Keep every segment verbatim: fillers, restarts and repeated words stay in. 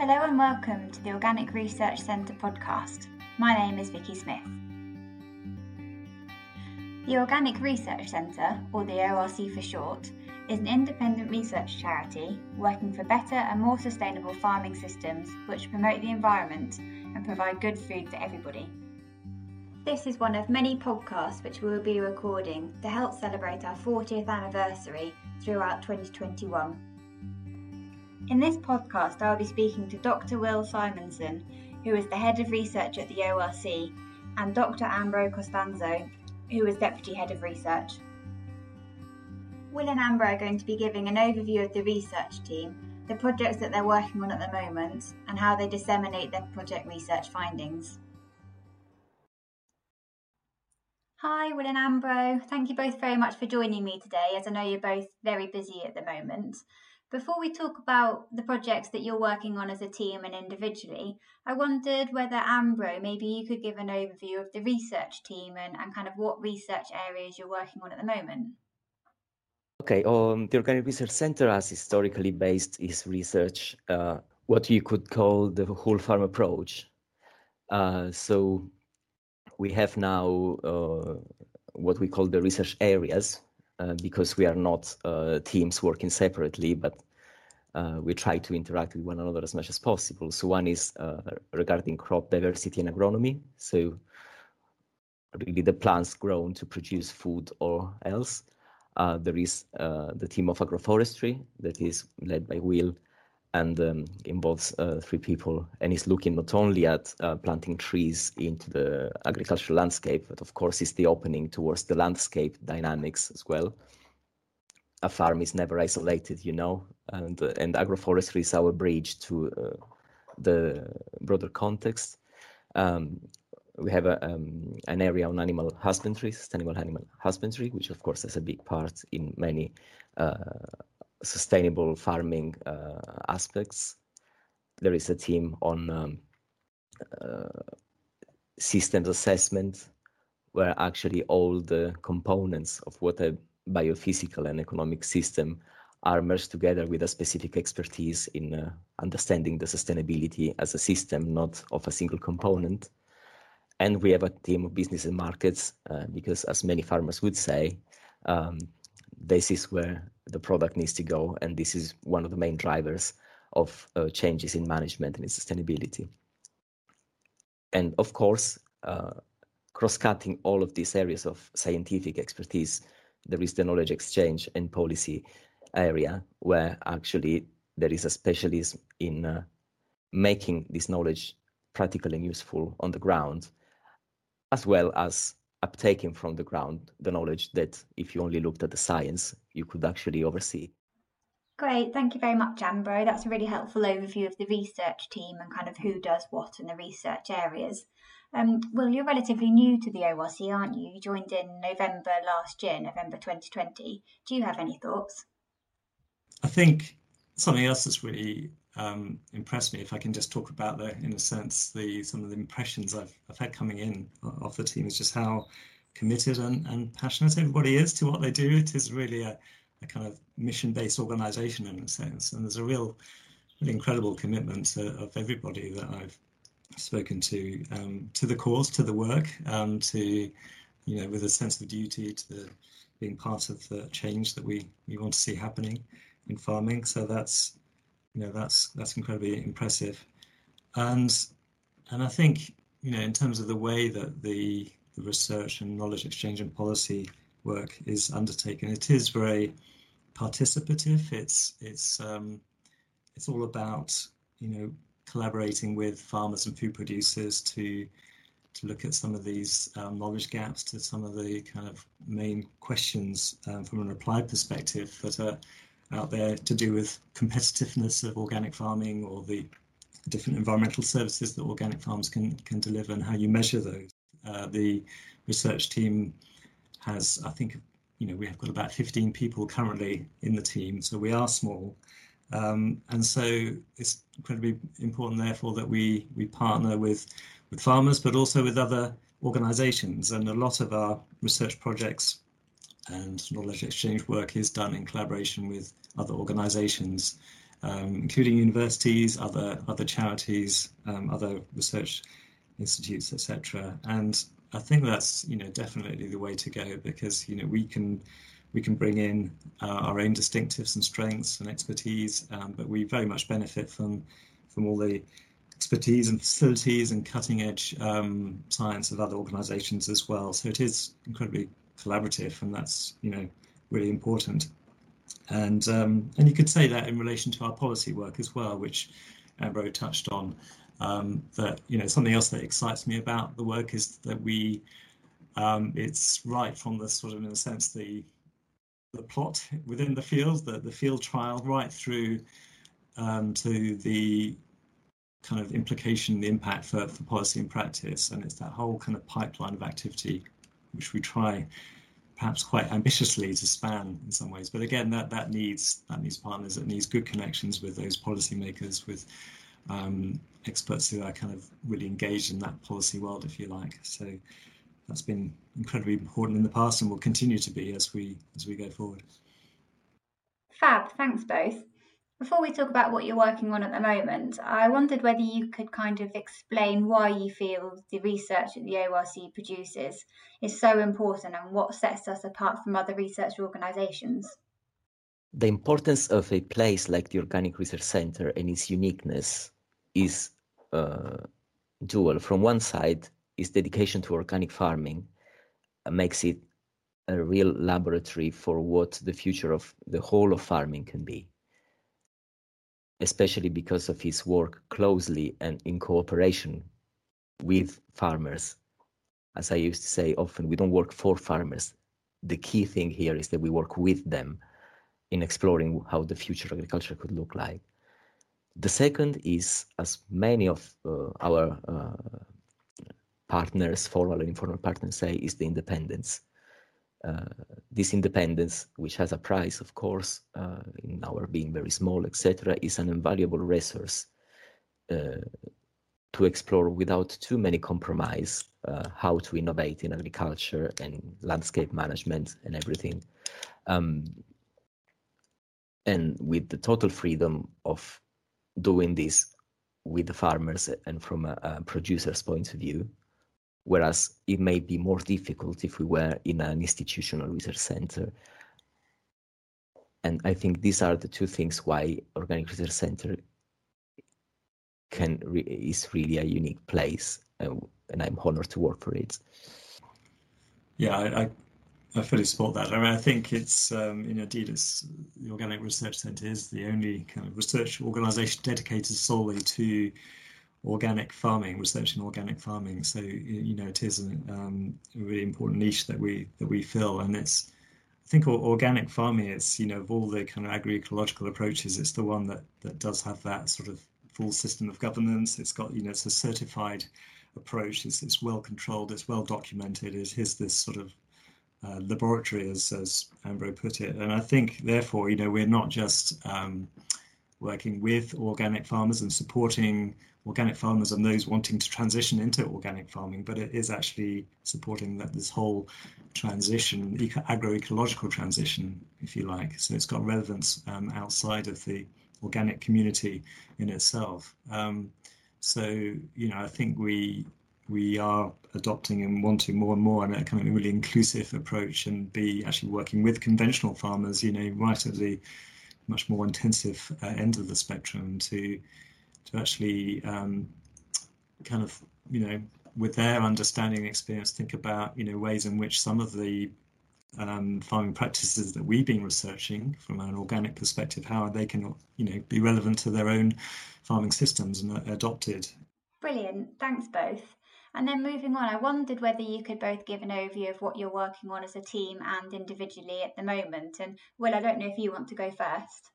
Hello and welcome to the Organic Research Centre podcast. My name is Vicky Smith. The Organic Research Centre, or the O R C for short, is an independent research charity working for better and more sustainable farming systems which promote the environment and provide good food for everybody. This is one of many podcasts which we will be recording to help celebrate our fortieth anniversary throughout twenty twenty-one. In this podcast, I will be speaking to Doctor Will Simonson, who is the Head of Research at the O R C, and Doctor Ambro Costanzo, who is Deputy Head of Research. Will and Ambro are going to be giving an overview of the research team, the projects that they're working on at the moment, and how they disseminate their project research findings. Hi, Will and Ambro. Thank you both very much for joining me today, as I know you're both very busy at the moment. Before we talk about the projects that you're working on as a team and individually, I wondered whether, Ambro, maybe you could give an overview of the research team and, and kind of what research areas you're working on at the moment. Okay, um, the Organic Research Centre has historically based its research, uh, what you could call the whole farm approach. Uh, so we have now uh, what we call the research areas, uh, because we are not uh, teams working separately, but uh, we try to interact with one another as much as possible. So one is uh, regarding crop diversity and agronomy. So really the plants grown to produce food or else. Uh, there is uh, the team of agroforestry that is led by Will and um, involves uh, three people, and is looking not only at uh, planting trees into the agricultural landscape, but of course is the opening towards the landscape dynamics as well. A farm is never isolated, you know, and, uh, and agroforestry is our bridge to uh, the broader context. Um, We have a, um, an area on animal husbandry, sustainable animal husbandry, which of course has a big part in many uh, sustainable farming uh, aspects. There is a team on um, uh, systems assessment, where actually all the components of what a biophysical and economic system are merged together with a specific expertise in uh, understanding the sustainability as a system, not of a single component. And we have a team of business and markets, uh, because as many farmers would say, um, this is where the product needs to go. And this is one of the main drivers of uh, changes in management and in sustainability. And of course, uh, cross-cutting all of these areas of scientific expertise, there is the knowledge exchange and policy area, where actually there is a specialism in uh, making this knowledge practical and useful on the ground, as well as uptaking from the ground the knowledge that if you only looked at the science, you could actually oversee. Great, thank you very much, Ambro. That's a really helpful overview of the research team and kind of who does what in the research areas. Um, Well, you're relatively new to the O R C, aren't you? You joined in November last year, November twenty twenty. Do you have any thoughts? I think something else that's really um, impressed me, if I can just talk about the, in a sense, the some of the impressions I've, I've had coming in of the team, is just how committed and, and passionate everybody is to what they do. It is really a, a kind of mission-based organisation in a sense, and there's a real, really incredible commitment uh, of everybody that I've spoken to um, to the cause, to the work, um, to, you know, with a sense of duty to the, being part of the change that we, we want to see happening in farming. So that's, you know, that's that's incredibly impressive. And and I think, you know, in terms of the way that the, the research and knowledge exchange and policy work is undertaken, it is very participative. It's it's um, it's all about, you know, collaborating with farmers and food producers to to look at some of these um, knowledge gaps, to some of the kind of main questions um, from an applied perspective that are out there to do with competitiveness of organic farming, or the different environmental services that organic farms can can deliver, and how you measure those. Uh, the research team has, I think, you know, we have got about fifteen people currently in the team, so we are small. Um, and so it's incredibly important, therefore, that we we partner with with farmers, but also with other organisations. And a lot of our research projects and knowledge exchange work is done in collaboration with other organisations um, including universities, other other charities, um, other research institutes, et cetera. And I think that's, you know, definitely the way to go, because, you know, we can we can bring in uh, our own distinctives and strengths and expertise, um, but we very much benefit from from all the expertise and facilities and cutting edge um, science of other organisations as well. So it is incredibly collaborative, and that's, you know, really important. And um, and you could say that in relation to our policy work as well, which Ambro touched on. Um, that, you know, something else that excites me about the work is that we, um, it's right from the sort of, in a sense, the the plot within the field, the, the field trial, right through um, to the kind of implication, the impact for, for policy and practice. And it's that whole kind of pipeline of activity, which we try perhaps quite ambitiously to span in some ways. But again, that, that needs that needs partners, it needs good connections with those policymakers, with um, experts who are kind of really engaged in that policy world, if you like. So that's been incredibly important in the past and will continue to be as we as we go forward. Fab, thanks both. Before we talk about what you're working on at the moment, I wondered whether you could kind of explain why you feel the research that the O R C produces is so important and what sets us apart from other research organisations. The importance of a place like the Organic Research Centre and its uniqueness is uh, dual. From one side, its dedication to organic farming makes it a real laboratory for what the future of the whole of farming can be, especially because of his work closely and in cooperation with farmers. As I used to say often, we don't work for farmers. The key thing here is that we work with them in exploring how the future of agriculture could look like. The second is, as many of uh, our uh, partners, formal and informal partners say, is the independence. Uh, this independence, which has a price, of course, uh, in our being very small, et cetera, is an invaluable resource uh, to explore without too many compromise uh, how to innovate in agriculture and landscape management and everything. Um, and with the total freedom of doing this with the farmers and from a, a producer's point of view, whereas it may be more difficult if we were in an institutional research center. And I think these are the two things why Organic Research Center can re is really a unique place, uh, and I'm honored to work for it. Yeah, I, I, I fully support that. I mean, I think it's, um, you know, indeed, it's, the Organic Research Centre is the only kind of research organisation dedicated solely to organic farming, research in organic farming. So, you know, it is an, um, a really important niche that we that we fill. And it's, I think organic farming, it's, you know, of all the kind of agroecological approaches, it's the one that that does have that sort of full system of governance. It's got, you know, it's a certified approach. It's, it's well controlled. It's well documented. It is this sort of uh, laboratory, as as Ambro put it. And I think, therefore, you know, we're not just um, working with organic farmers and supporting organic farmers and those wanting to transition into organic farming, but it is actually supporting that this whole transition, eco agroecological transition, if you like. So it's got relevance um, outside of the organic community in itself. Um, so, you know, I think we we are adopting and wanting more and more and a kind of really inclusive approach, and be actually working with conventional farmers, you know, right at the much more intensive uh, end of the spectrum, to to actually um, kind of, you know, with their understanding and experience, think about, you know, ways in which some of the um, farming practices that we've been researching from an organic perspective, how they can, you know, be relevant to their own farming systems and uh, adopted. Brilliant, thanks both. And then moving on, I wondered whether you could both give an overview of what you're working on as a team and individually at the moment. And Will, I don't know if you want to go first.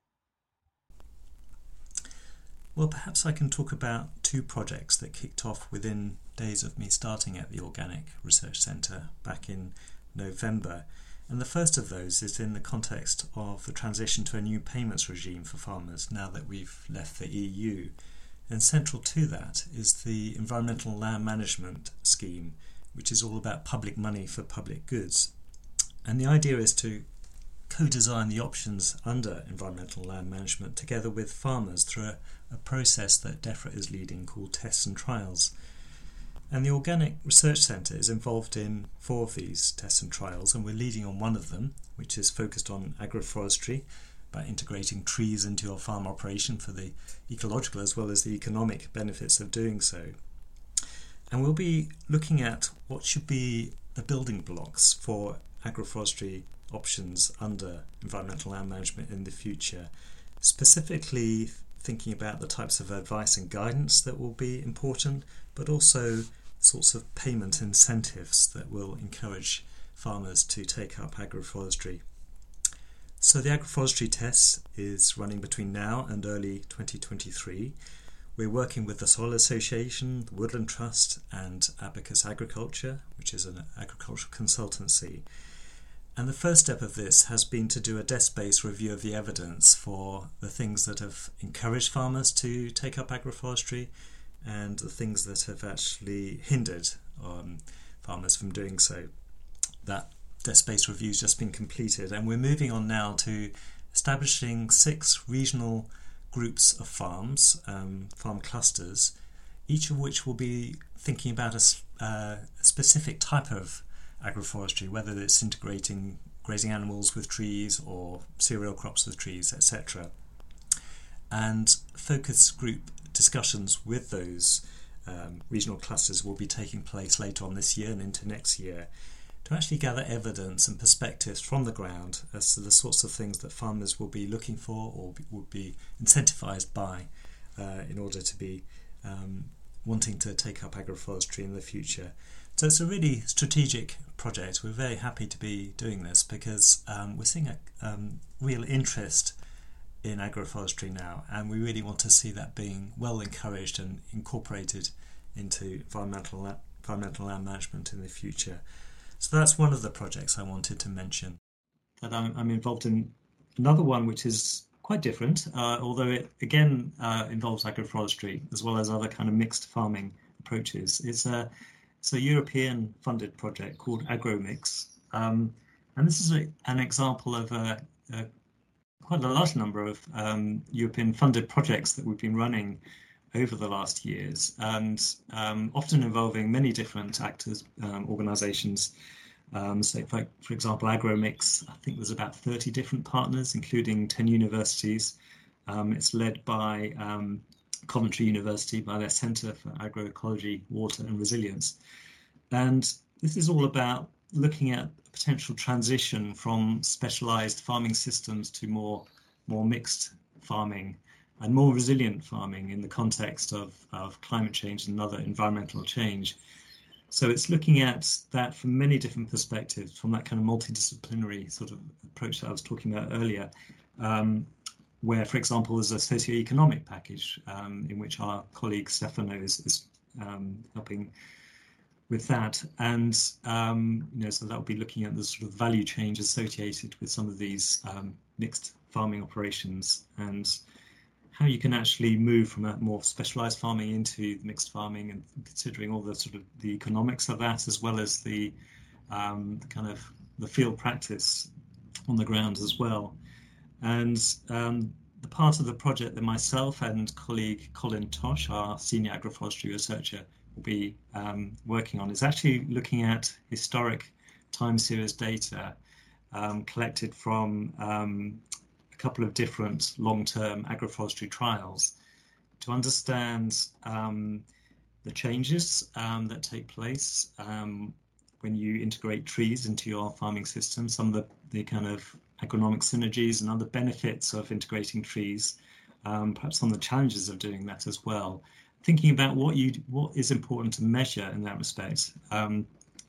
Well, perhaps I can talk about two projects that kicked off within days of me starting at the Organic Research Centre back in November. And the first of those is in the context of the transition to a new payments regime for farmers now that we've left the E U. And central to that is the Environmental Land Management Scheme, which is all about public money for public goods. And the idea is to co-design the options under environmental land management together with farmers through a, a process that DEFRA is leading called tests and trials. And the Organic Research Centre is involved in four of these tests and trials, and we're leading on one of them, which is focused on agroforestry, by integrating trees into your farm operation for the ecological as well as the economic benefits of doing so. And we'll be looking at what should be the building blocks for agroforestry options under environmental land management in the future, specifically thinking about the types of advice and guidance that will be important, but also sorts of payment incentives that will encourage farmers to take up agroforestry. So the agroforestry test is running between now and early twenty twenty-three. We're working with the Soil Association, the Woodland Trust and Abacus Agriculture, which is an agricultural consultancy. And the first step of this has been to do a desk-based review of the evidence for the things that have encouraged farmers to take up agroforestry and the things that have actually hindered um, farmers from doing so. That desk-based review has just been completed, and we're moving on now to establishing six regional groups of farms, um, farm clusters, each of which will be thinking about a, uh, a specific type of agroforestry, whether it's integrating grazing animals with trees or cereal crops with trees, et cetera. And focus group discussions with those um, regional clusters will be taking place later on this year and into next year to actually gather evidence and perspectives from the ground as to the sorts of things that farmers will be looking for or be, will be incentivised by uh, in order to be um, wanting to take up agroforestry in the future. So it's a really strategic project. We're very happy to be doing this because um, we're seeing a um, real interest in agroforestry now, and we really want to see that being well encouraged and incorporated into environmental la- environmental land management in the future. So that's one of the projects I wanted to mention. That I'm, I'm involved in another one which is quite different, uh, although it again uh, involves agroforestry as well as other kind of mixed farming approaches. It's a it's a European funded project called AgroMix, um, and this is a, an example of a, a quite a large number of um, European funded projects that we've been running over the last years, and um, often involving many different actors, um, organisations. Um, so, for, for example, AgroMix, I think there's about thirty different partners, including ten universities. Um, it's led by um, Coventry University, by their Centre for Agroecology, Water and Resilience. And this is all about looking at potential transition from specialised farming systems to more, more mixed farming and more resilient farming in the context of, of climate change and other environmental change. So it's looking at that from many different perspectives, from that kind of multidisciplinary sort of approach that I was talking about earlier, um, where, for example, there's a socio-economic package um, in which our colleague Stefano is, is um, helping with that. And, um, you know, so that will be looking at the sort of value change associated with some of these um, mixed farming operations and how you can actually move from a more specialized farming into mixed farming, and considering all the sort of the economics of that, as well as the, um, the kind of the field practice on the ground as well. And um, the part of the project that myself and colleague Colin Tosh, our senior agroforestry researcher, will be um, working on is actually looking at historic time series data um, collected from um, a couple of different long-term agroforestry trials to understand um, the changes um, that take place um, when you integrate trees into your farming system, some of the, the kind of agronomic synergies and other benefits of integrating trees, um, perhaps some of the challenges of doing that as well. Thinking about what you what is important to measure in that respect, um,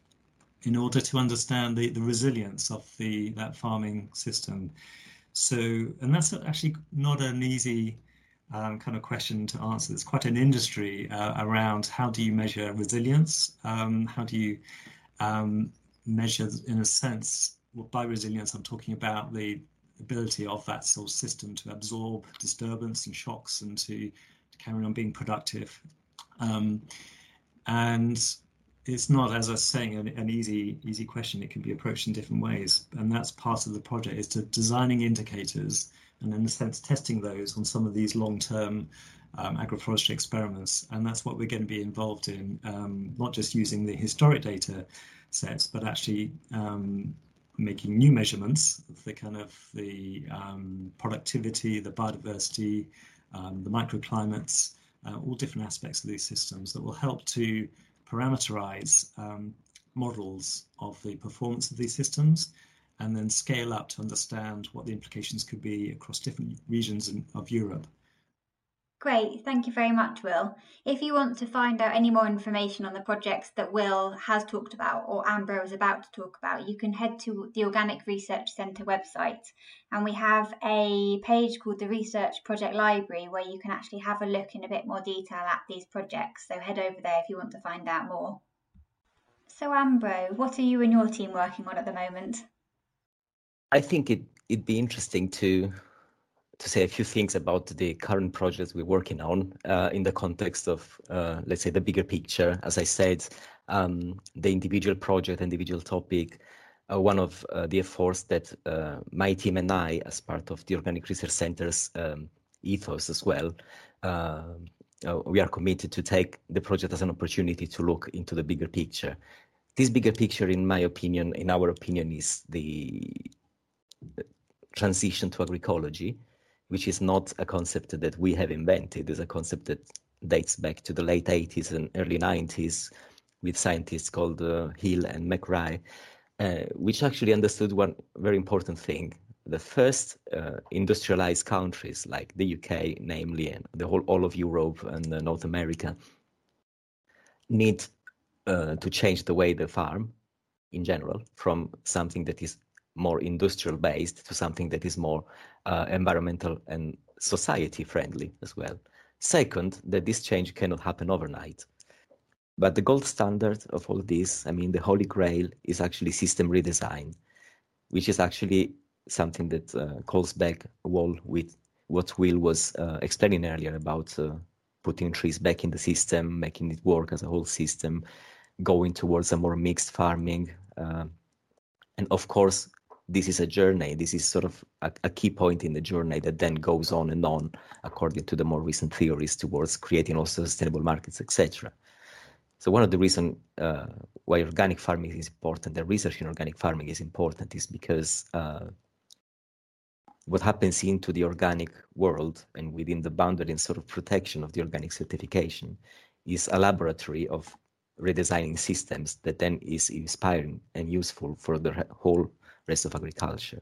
in order to understand the, the resilience of the that farming system. So, and that's actually not an easy um, kind of question to answer. There's quite an industry uh, around how do you measure resilience? Um, how do you um, measure, in a sense, well, by resilience, I'm talking about the ability of that sort of system to absorb disturbance and shocks and to, to carry on being productive. Um, and it's not, as I was saying, an, an easy easy question. It can be approached in different ways, and that's part of the project, is to designing indicators and in a sense testing those on some of these long-term um, agroforestry experiments. And that's what we're going to be involved in, um, not just using the historic data sets, but actually um, making new measurements of the kind of the um, productivity, the biodiversity, um, the microclimates, uh, all different aspects of these systems that will help to parameterize um, models of the performance of these systems, and then scale up to understand what the implications could be across different regions in, of Europe. Great, thank you very much, Will. If you want to find out any more information on the projects that Will has talked about or Ambro is about to talk about, you can head to the Organic Research Centre website, and we have a page called the Research Project Library where you can actually have a look in a bit more detail at these projects, so head over there if you want to find out more. So Ambro, what are you and your team working on at the moment? I think it, it'd be interesting to to say a few things about the current projects we're working on uh, in the context of, uh, let's say, the bigger picture. As I said, um, the individual project, individual topic, uh, one of uh, the efforts that uh, my team and I, as part of the Organic Research Centre's um, ethos as well, uh, uh, we are committed to take the project as an opportunity to look into the bigger picture. This bigger picture, in my opinion, in our opinion, is the transition to agroecology, which is not a concept that we have invented. It's a concept that dates back to the late eighties and early nineties with scientists called uh, Hill and McRae, uh, which actually understood one very important thing. The first uh, industrialized countries like the U K, namely, and the whole all of Europe and uh, North America, need uh, to change the way they farm in general from something that is more industrial based to something that is more uh, environmental and society friendly as well. Second, that this change cannot happen overnight. But the gold standard of all this, I mean, the holy grail, is actually system redesign, which is actually something that uh, calls back Will with what Will was uh, explaining earlier about uh, putting trees back in the system, making it work as a whole system, going towards a more mixed farming. Uh, and of course, this is a journey. This is sort of a, a key point in the journey that then goes on and on, according to the more recent theories, towards creating also sustainable markets, et cetera. So one of the reasons uh, why organic farming is important, the research in organic farming is important, is because uh, what happens into the organic world and within the boundary and sort of protection of the organic certification is a laboratory of redesigning systems that then is inspiring and useful for the whole rest of agriculture.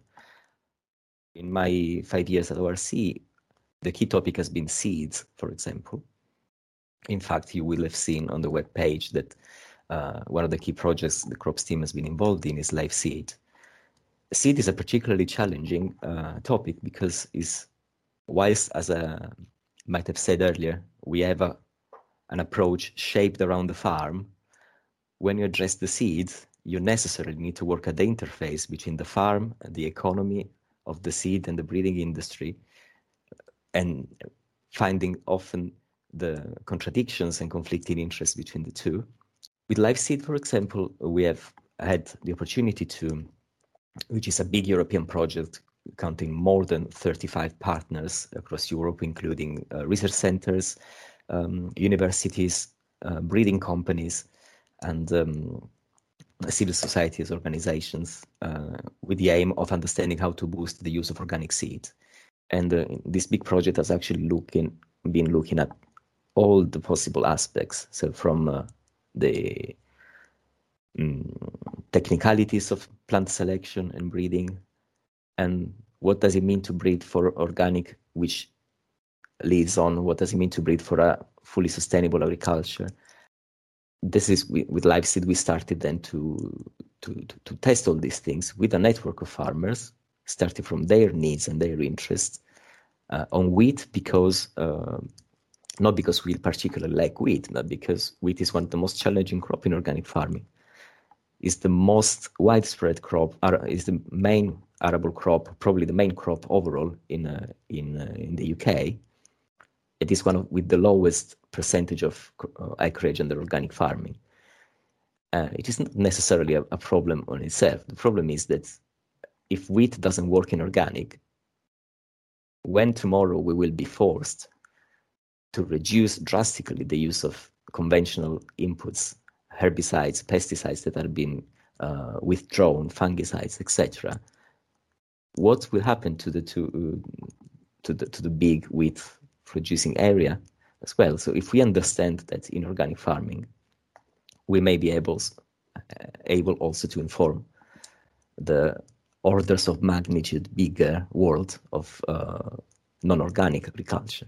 In my five years at O R C, the key topic has been seeds, for example. In fact, you will have seen on the web page that uh, one of the key projects the crops team has been involved in is live seed. Seed is a particularly challenging uh, topic because is, whilst, as I might have said earlier, we have a, an approach shaped around the farm, when you address the seeds, you necessarily need to work at the interface between the farm and the economy of the seed and the breeding industry, and finding often the contradictions and conflicting interests between the two. With live seed, for example, we have had the opportunity to, which is a big European project counting more than thirty-five partners across Europe, including uh, research centers, um, universities, uh, breeding companies, and um, civil societies organizations, uh, with the aim of understanding how to boost the use of organic seed. And uh, this big project has actually looking, been looking at all the possible aspects. So from uh, the um, technicalities of plant selection and breeding, and what does it mean to breed for organic, which leads on what does it mean to breed for a fully sustainable agriculture. This is with live seed. We started then to, to to to test all these things with a network of farmers, starting from their needs and their interests uh, on wheat, because uh, not because we particularly like wheat, but because wheat is one of the most challenging crop in organic farming. It's the most widespread crop, is the main arable crop, probably the main crop overall in uh, in uh, in the U K. It is one of, with the lowest percentage of uh, acreage under organic farming. Uh, it is not necessarily a, a problem on itself. The problem is that if wheat doesn't work in organic, when tomorrow we will be forced to reduce drastically the use of conventional inputs, herbicides, pesticides that are being uh, withdrawn, fungicides, et cetera, what will happen to the to, uh, to the to the big wheat producing area as well? So if we understand that in organic farming, we may be able uh, able also to inform the orders of magnitude bigger world of uh, non-organic agriculture.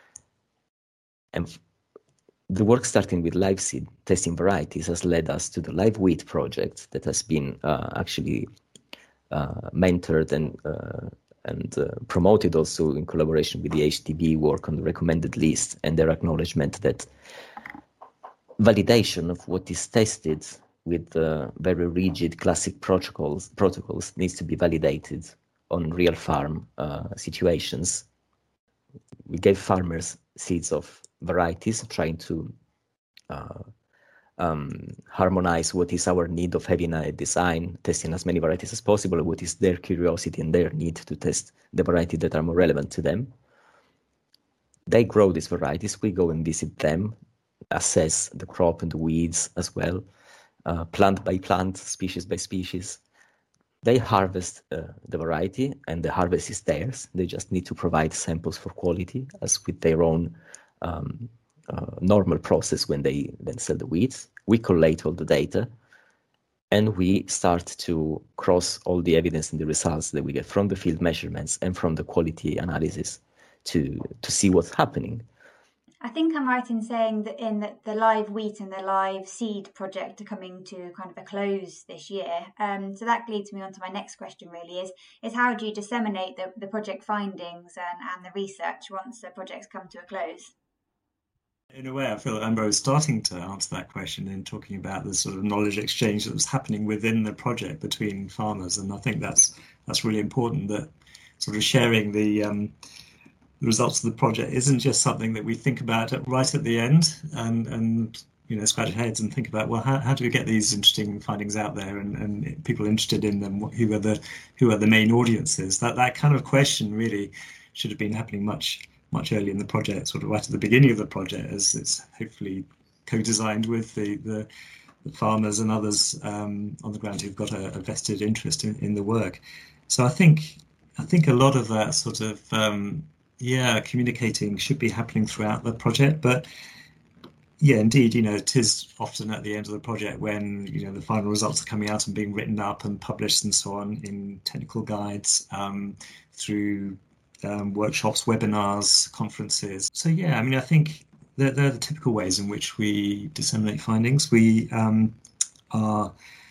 And the work starting with live seed testing varieties has led us to the Live Wheat project that has been uh, actually uh, mentored and uh, and uh, promoted also in collaboration with the H D B work on the recommended list, and their acknowledgement that validation of what is tested with uh, very rigid classic protocols protocols needs to be validated on real farm uh, situations. We gave farmers seeds of varieties, trying to uh, um, harmonize what is our need of having a design, testing as many varieties as possible, what is their curiosity and their need to test the varieties that are more relevant to them. They grow these varieties, we go and visit them, assess the crop and the weeds as well, uh, plant by plant, species by species. They harvest uh, the variety, and the harvest is theirs. They just need to provide samples for quality, as with their own um, uh, normal process when they then sell the weeds. We collate all the data, and we start to cross all the evidence and the results that we get from the field measurements and from the quality analysis to, to see what's happening. I think I'm right in saying that in the, the Live Wheat and the Live Seed project are coming to kind of a close this year. Um, so that leads me on to my next question really is, is how do you disseminate the, the project findings and, and the research once the projects come to a close? In a way, I feel that Ambro is starting to answer that question in talking about the sort of knowledge exchange that was happening within the project between farmers. And I think that's that's really important, that sort of sharing the um, the results of the project isn't just something that we think about at, right at the end and, and you know, scratch our heads and think about, well, how, how do we get these interesting findings out there and, and people interested in them? Who are the who are the main audiences? That that kind of question really should have been happening much much earlier in the project, sort of right at the beginning of the project, as it's hopefully co-designed with the, the, the farmers and others um, on the ground who've got a, a vested interest in, in the work. So I think I think a lot of that sort of um, yeah, communicating should be happening throughout the project, but yeah, indeed, you know, it is often at the end of the project when, you know, the final results are coming out and being written up and published and so on in technical guides, um, through um, workshops, webinars, conferences. So yeah, I mean, I think they're, they're the typical ways in which we disseminate findings. We um, are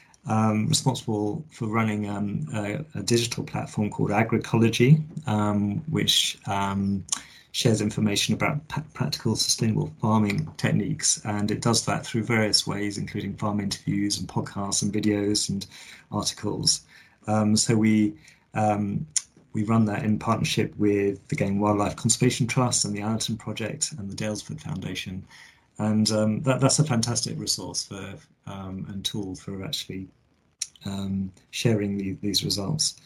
Um, responsible for running um, a, a digital platform called Agricology, um, which um, shares information about p- practical sustainable farming techniques, and it does that through various ways, including farm interviews and podcasts and videos and articles. Um, so we um, we run that in partnership with the Game Wildlife Conservation Trust and the Allerton Project and the Daylesford Foundation. And um, that, that's a fantastic resource for um, and tool for actually um, sharing the, these results.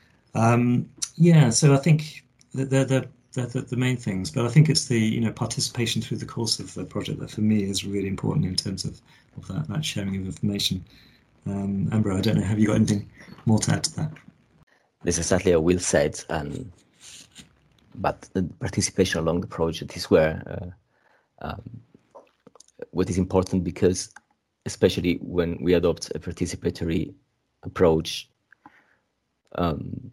Um, yeah, so I think they're, they're, they're, they're the main things, but I think it's the you know participation through the course of the project that for me is really important in terms of, of that, that sharing of information. Um, Ambro, I don't know, have you got anything more to add to that? This is exactly what Will said, and but the participation along the project is where uh, um, what is important, because especially when we adopt a participatory approach, um,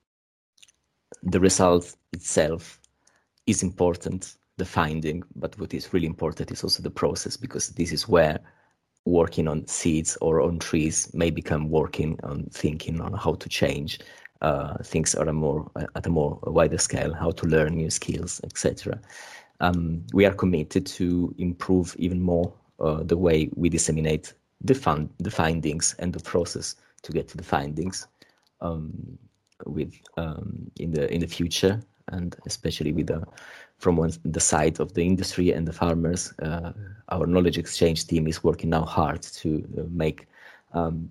the result itself is important, the finding, but what is really important is also the process, because this is where working on seeds or on trees may become working on thinking on how to change uh, things at a more at a more wider scale, how to learn new skills, et cetera. Um, we are committed to improve even more uh, the way we disseminate the, fun, the findings and the process to get to the findings um, with um, in the in the future. and especially with the, from one, the side of the industry and the farmers, uh, our knowledge exchange team is working now hard to uh, make um,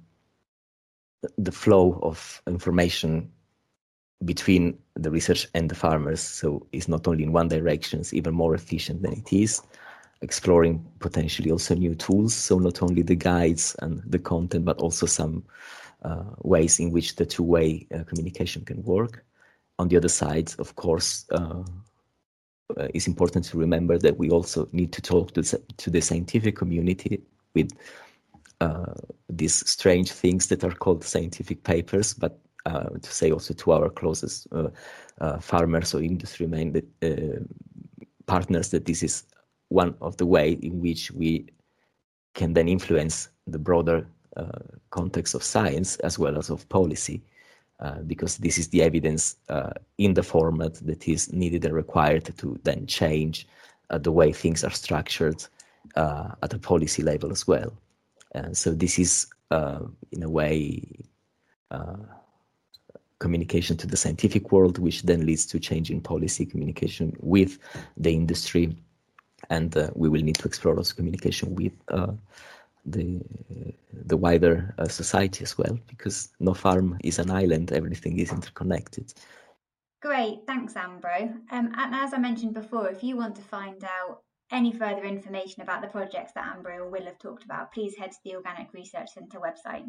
the flow of information between the research and the farmers, so it's not only in one direction, it's even more efficient than it is, exploring potentially also new tools, so not only the guides and the content, but also some uh, ways in which the two-way uh, communication can work. On the other side, of course, uh, uh, it's important to remember that we also need to talk to, to the scientific community with uh, these strange things that are called scientific papers, but uh, to say also to our closest uh, uh, farmers or industry main uh, partners that this is one of the ways in which we can then influence the broader uh, context of science as well as of policy, uh, because this is the evidence uh, in the format that is needed and required to then change uh, the way things are structured uh, at a policy level as well. And so this is, uh, in a way, uh, communication to the scientific world, which then leads to change in policy communication with the industry. And uh, we will need to explore also communication with uh, the the wider uh, society as well, because no farm is an island, everything is interconnected. Great, thanks Ambro. Um, and as I mentioned before, if you want to find out any further information about the projects that Ambro or Will have talked about, please head to the Organic Research Centre website.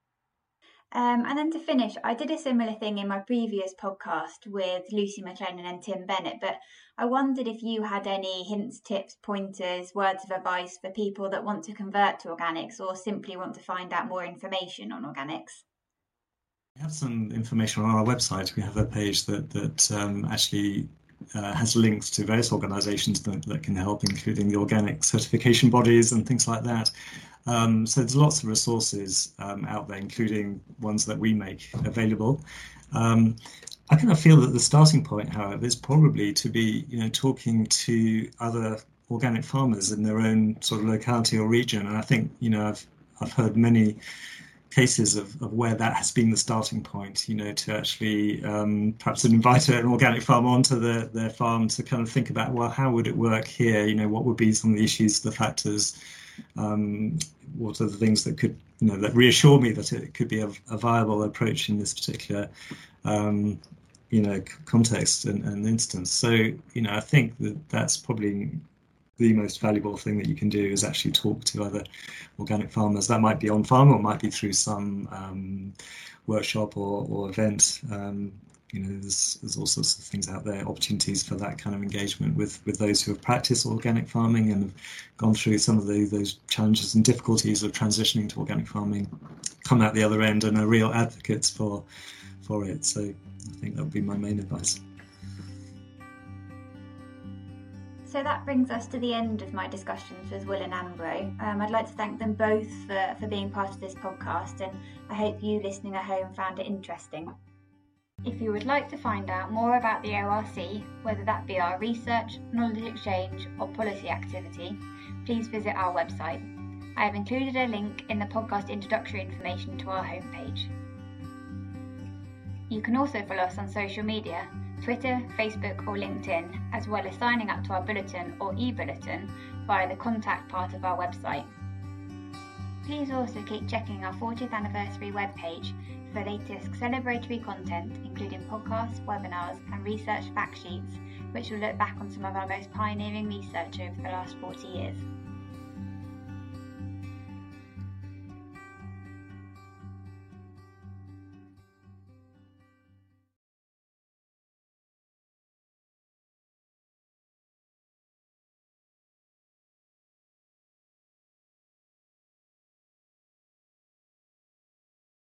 Um, and then to finish, I did a similar thing in my previous podcast with Lucy McLennan and Tim Bennett, but I wondered if you had any hints, tips, pointers, words of advice for people that want to convert to organics or simply want to find out more information on organics. We have some information on our website. We have a page that, that um, actually uh, has links to various organisations that, that can help, including the organic certification bodies and things like that. Um, so there's lots of resources um, out there, including ones that we make available. Um, I kind of feel that the starting point, however, is probably to be, you know, talking to other organic farmers in their own sort of locality or region. And I think, you know, I've I've heard many cases of, of where that has been the starting point, you know, to actually um, perhaps invite an organic farmer onto the, their farm to kind of think about, well, how would it work here? You know, what would be some of the issues, the factors? Um, what are the things that could, you know, that reassure me that it could be a, a viable approach in this particular, um, you know, context and, and instance. So, you know, I think that that's probably the most valuable thing that you can do is actually talk to other organic farmers. That might be on farm or might be through some um, workshop or, or event. Um, you know, there's, there's all sorts of things out there, opportunities for that kind of engagement with, with those who have practiced organic farming and have gone through some of the, those challenges and difficulties of transitioning to organic farming, come out the other end and are real advocates for, for it. So I think that would be my main advice. So that brings us to the end of my discussions with Will and Ambro. Um, I'd like to thank them both for, for being part of this podcast, and I hope you listening at home found it interesting. If you would like to find out more about the O R C, whether that be our research, knowledge exchange or policy activity, please visit our website. I have included a link in the podcast introductory information to our homepage. You can also follow us on social media, Twitter, Facebook or LinkedIn, as well as signing up to our bulletin or e-bulletin via the contact part of our website. Please also keep checking our fortieth anniversary webpage for the latest celebratory content, including podcasts, webinars and research fact sheets, which will look back on some of our most pioneering research over the last forty years.